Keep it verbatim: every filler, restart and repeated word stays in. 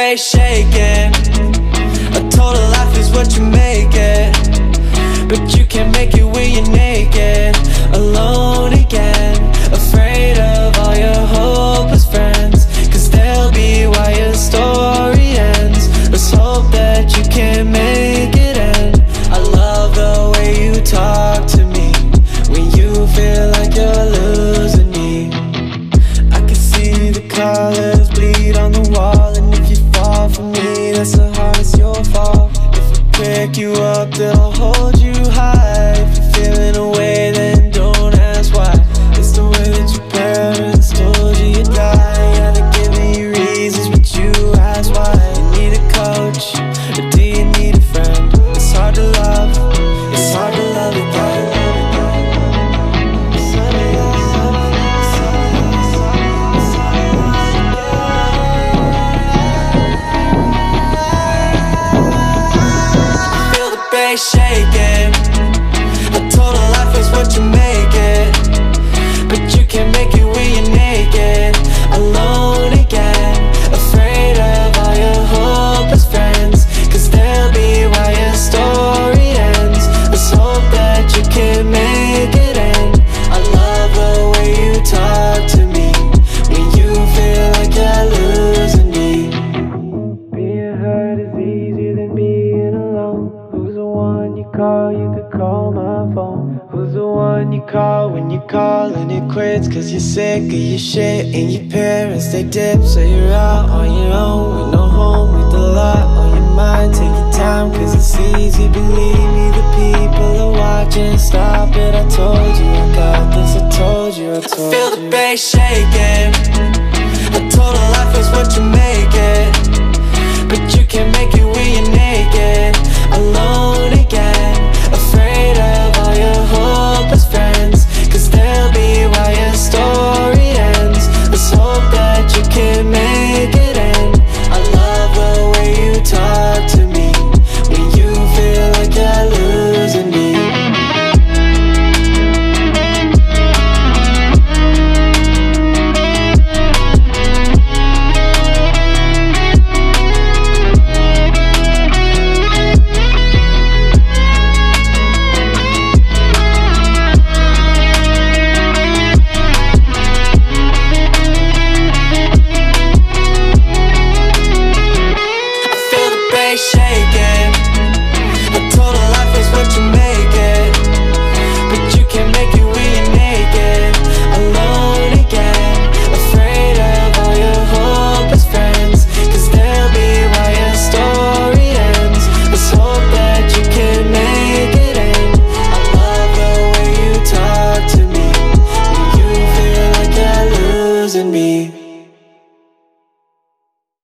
bass shaking. A total life is what you make it, but you can't make it when you're naked. Alone again, afraid of all your hopeless friends, cause they'll be why your story ends. Let's hope that you can make it end. I love the way you talk to me when you feel like you're losing me. I can see the colors bleed on the wall, and if you fall for me, that's the hardest you'll fall. If I pick you up, then I'll hold you high. If you're feeling away, then don't ask why. It's the way that your parents told you you'd die. Yeah, they're giving you reasons, but you ask why. You need a coach, or do you need a friend? It's hard to love, it's hard to love again. Shaking. A total life is what you make it, but you can't make it when you're naked. Alone again, afraid of all your hopeless friends, cause they'll be why your story ends. Let's hope that you can make it end. I love the way you talk to me when you feel like you're losing me. Being hurt is easier than being alone. Who's the one you call? You could call my phone. Who's the one you call when you're calling it quits? Cause you're sick of your shit and your parents, they dip. So you're out on your own with no home, with a lot on your mind. Take your time cause it's easy, believe me, the people are watching. Stop it, I told you I got this, I told you, I told you. I feel the bass shaking. A total life is what you make it, but you can't make it when you're naked. Alone again, afraid of all your hopeless friends, cause they'll be why your story ends. Let's hope that you can make it end. I love the way you talk to me when you feel like you're losing me. Shaking. A total life is what you make